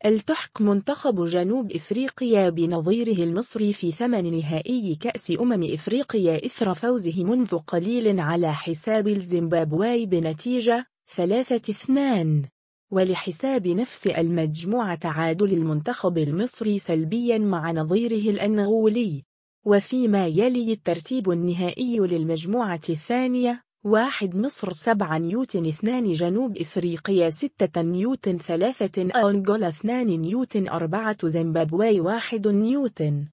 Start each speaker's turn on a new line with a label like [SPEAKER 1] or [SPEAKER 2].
[SPEAKER 1] التحق منتخب جنوب إفريقيا بنظيره المصري في ثمن نهائي كأس إفريقيا إثر فوزه منذ قليل على حساب الزيمبابوي بنتيجة 3-2. ولحساب نفس المجموعة تعادل المنتخب المصري سلبيا مع نظيره الأنغولي. وفيما يلي الترتيب النهائي للمجموعة الثانية: 1 مصر 7 نيوتن، 2 جنوب إفريقيا 6 نيوتن، 3 أنغولا 2 نيوتن، 4 زيمبابوي 1 نيوتن.